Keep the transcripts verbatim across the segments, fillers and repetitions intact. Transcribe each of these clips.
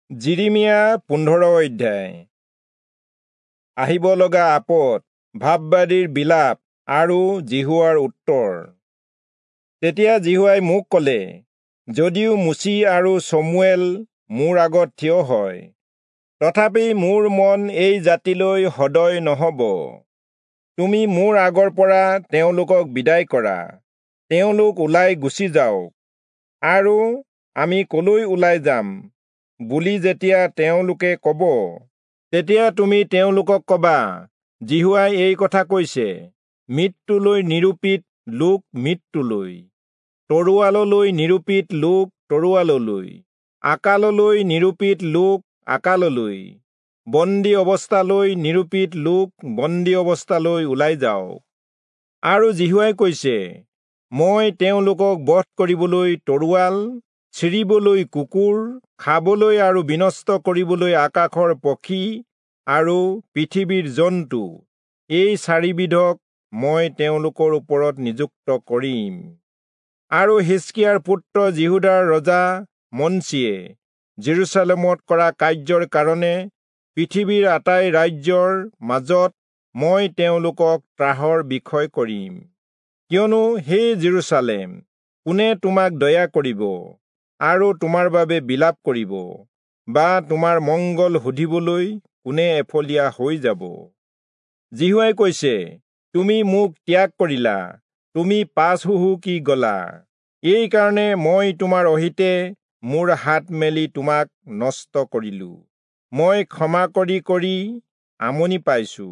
Jeremiah পোন্ধৰ অধ্যায়। আহিব লগা আপদ, ভাববাদীৰ বিলাপ আৰু জিহুৱাৰ উত্তৰ। তেতিয়া জিহুৱাই মোক ক'লে, যদিও মুচি আৰু চমুৱেল মোৰ আগত থিয় হয়, তথাপি মোৰ মন এই জাতিলৈ সদয় নহ'ব। তুমি মোৰ আগৰ পৰা তেওঁলোকক বিদায় কৰা, তেওঁলোক ওলাই গুচি যাওক। আৰু আমি কলৈ ওলাই যাম বুলি যেতিয়া তেওঁলোকে ক'ব, তেতিয়া তুমি তেওঁলোকক ক'বা, জিহুৱাই এই কথা কৈছে, মৃত্যুলৈ নিৰূপিত লোক মৃত্যুলৈ, তৰোৱাললৈ নিৰূপিত লোক তৰোৱাললৈ, আকাললৈ নিৰূপিত লোক আকাললৈ, বন্দী অৱস্থালৈ নিৰূপিত লোক বন্দী অৱস্থালৈ ওলাই যাওক। আৰু জিহুৱাই কৈছে, মই তেওঁলোকক বধ কৰিবলৈ তৰোৱাল, চিৰিবলৈ কুকুৰ, খাবলৈ আৰু বিনষ্ট কৰিবলৈ আকাশৰ পক্ষী আৰু পৃথিৱীৰ জন্তু, এই চাৰিবিধক মই তেওঁলোকৰ ওপৰত নিযুক্ত কৰিম। আৰু হিজকিয়াৰ পুত্ৰ জিহুদাৰ ৰজা মনচিয়ে জেৰুচালেমত কৰা কাৰ্যৰ কাৰণে পৃথিৱীৰ আটাই ৰাজ্যৰ মাজত মই তেওঁলোকক ত্ৰাসৰ বিষয় কৰিম। কিয়নো হে জেৰুচালেম, কোনে তোমাক দয়া কৰিব আৰু তোমাৰ বাবে বিলাপ কৰিব, বা তোমাৰ মংগল সুধিবলৈ কোনে এফলীয়া হৈ যাব? জিহুৱাই কৈছে, তুমি মোক ত্যাগ কৰিলা, তুমি পাছ হুহুকি গলা। এই কাৰণে মই তোমাৰ অহিতে মোৰ হাত মেলি তোমাক নষ্ট কৰিলো। মই ক্ষমা কৰি কৰি আমনি পাইছো।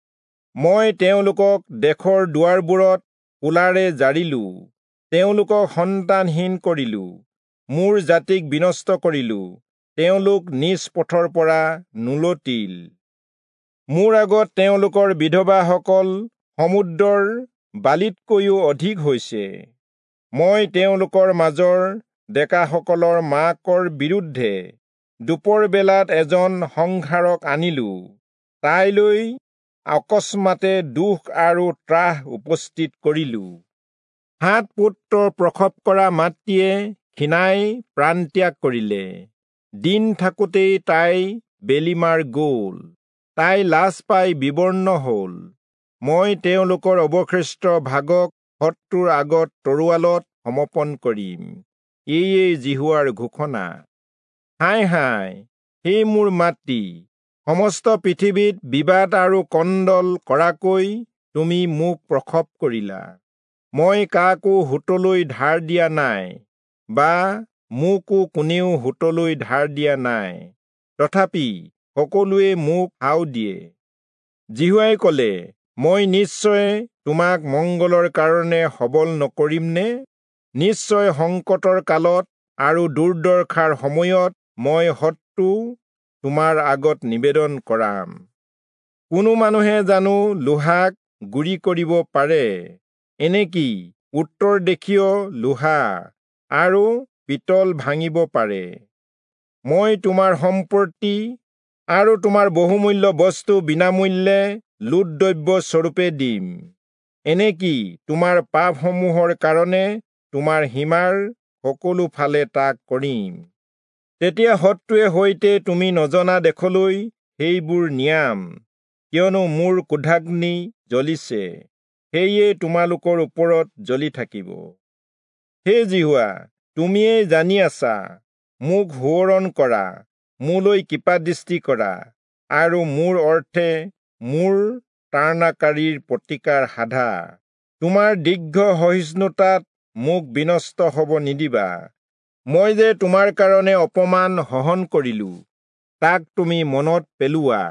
মই তেওঁলোকক দেশৰ দুৱাৰবোৰত কোলাৰে জাৰিলো, তেওঁলোকক সন্তানহীন কৰিলো, মোৰ জাতিক বিনষ্ট কৰিলো, তেওঁলোক নিজ পথৰ পৰা নোলটিল। মোৰ আগত তেওঁলোকৰ বিধৱাসকল সমুদ্ৰৰ বালিতকৈও অধিক হৈছে। মই তেওঁলোকৰ মাজৰ ডেকাসকলৰ মাকৰ বিৰুদ্ধে দুপৰ বেলাত এজন সংহাৰক আনিলো, তাইলৈ অকস্মাতে দুখ আৰু ত্ৰাস উপস্থিত কৰিলো। সাত পুত্ৰ প্ৰসৱ কৰা মাতৃয়ে ক্ষীণাই প্ৰাণত্যাগ কৰিলে। দিন থাকোঁতেই তাই বেলিমাৰ গ'ল, তাই লাজ পাই বিবৰ্ণ হ'ল। মই তেওঁলোকৰ অৱশিষ্ট ভাগক শত্ৰুৰ আগত তৰোৱালত সমৰ্পণ কৰিম। এইয়ে জিহুৱাৰ ঘোষণা। হায় হায়, হে মোৰ মাতৃ, সমস্ত পৃথিৱীত বিবাদ আৰু কণ্ডল কৰাকৈ তুমি মোক প্ৰসৱ কৰিলা। মই কাকো হোতলৈ ধাৰ দিয়া নাই, বা মোকো কোনেও হোতলৈ ধাৰ দিয়া নাই, তথাপি সকলোৱে মোক হাও দিয়ে। জিহুৱাই ক'লে, মই নিশ্চয় তোমাক মংগলৰ কাৰণে সবল নকৰিমনে? নিশ্চয় সংকটৰ কালত আৰু দুৰ্দশাৰ সময়ত মই শত্ৰু তোমাৰ আগত নিবেদন কৰাম। কোনো মানুহে জানো লোহাক গুৰি কৰিব পাৰে, এনেকি উত্তৰ দেশীয় লোহা আৰু পিতল ভাঙিব পাৰে? মই তোমাৰ সম্পত্তি আৰু তোমাৰ বহুমূল্য বস্তু বিনামূল্যে লুটদ্ৰব্য স্বৰূপে দিম। এনেকি তোমাৰ পাপসমূহৰ কাৰণে তোমাৰ সীমাৰ সকলো ফালে তাক কৰিম। তেতিয়া শত্ৰুৱে সৈতে তুমি নজনা দেশলৈ সেইবোৰ নিয়াম, কিয়নো মোৰ ক্ৰোধাগ্নি জ্বলিছে, সেয়ে তোমালোকৰ ওপৰত জ্বলি থাকিব। হে জিহুৱা, তুমিয়েই জানি আছা, মোক সোঁৱৰণ কৰা, মোলৈ কৃপাদৃষ্টি কৰা, আৰু মোৰ অৰ্থে মোৰ তাড়নাকাৰীৰ প্ৰতিকাৰ সাধা। তোমাৰ দীৰ্ঘ সহিষ্ণুতাত মোক বিনষ্ট হ'ব নিদিবা। মই যে তোমাৰ কাৰণে অপমান সহন কৰিলো, তাক তুমি মনত পেলোৱা।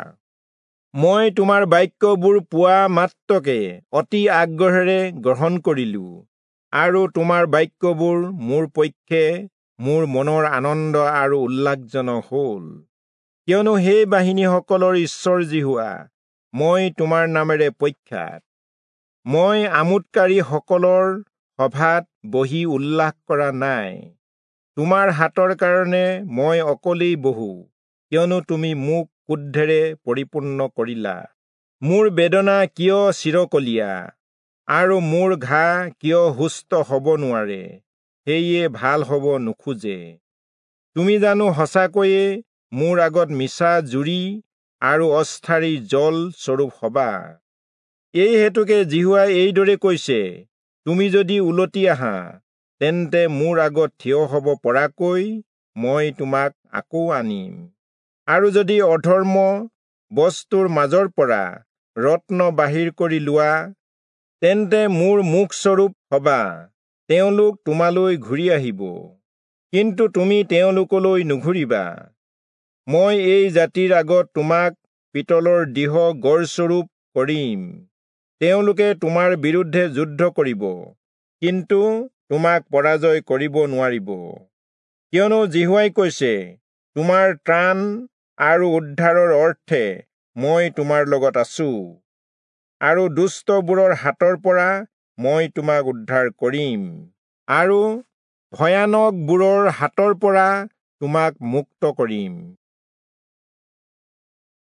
মই তোমাৰ বাক্যবোৰ পোৱা মাত্ৰকে অতি আগ্ৰহেৰে গ্ৰহণ কৰিলো, আৰু তোমাৰ বাক্যবোৰ মোৰ পক্ষে মোৰ মনৰ আনন্দ আৰু উল্লাসজনক হ'ল। কিয়নো সেই বাহিনীসকলৰ ঈশ্বৰ জিহুৱা, মই তোমাৰ নামেৰে প্ৰখ্যাত। মই আমোদকাৰীসকলৰ সভাত বহি উল্লাস কৰা নাই। তোমাৰ হাতৰ কাৰণে মই অকলেই বহো, কিয়নো তুমি মোক ক্ৰোধেৰে পৰিপূৰ্ণ কৰিলা। মোৰ বেদনা কিয় চিৰকলীয়া, আৰু মোৰ ঘাঁ কিয় সুস্থ হ'ব নোৱাৰে, সেয়ে ভাল হ'ব নোখোজে? তুমি জানো সঁচাকৈয়ে মোৰ আগত মিছা জুৰি আৰু অস্থাৰী জল স্বৰূপ হবা। এই হেতুকে জিহুৱাই এইদৰে কৈছে, তুমি যদি উলটি আহা, তেন্তে মোৰ আগত থিয় হ'ব পৰাকৈ মই তোমাক আকৌ আনিম। আৰু যদি অধৰ্ম বস্তুৰ মাজৰ পৰা ৰত্ন বাহিৰ কৰি লোৱা, তেন্তে মোৰ মুখস্বৰূপ হবা। তেওঁলোক তোমালৈ ঘূৰি আহিব, কিন্তু তুমি তেওঁলোকলৈ নুঘূৰিবা। মই এই জাতিৰ আগত তোমাক পিতলৰ দিহ গড়স্বৰূপ কৰিম। তেওঁলোকে তোমাৰ বিৰুদ্ধে যুদ্ধ কৰিব, কিন্তু তোমাক পৰাজয় কৰিব নোৱাৰিব। কিয়নো জিহুৱাই কৈছে, তোমাৰ ত্ৰাণ আৰু উদ্ধাৰৰ অৰ্থে মই তোমাৰ লগত আছো, আৰু দুষ্টবোৰৰ হাতৰ পৰা মই তোমাক উদ্ধাৰ কৰিম, আৰু ভয়ানকবোৰৰ হাতৰ পৰা তোমাক মুক্ত কৰিম।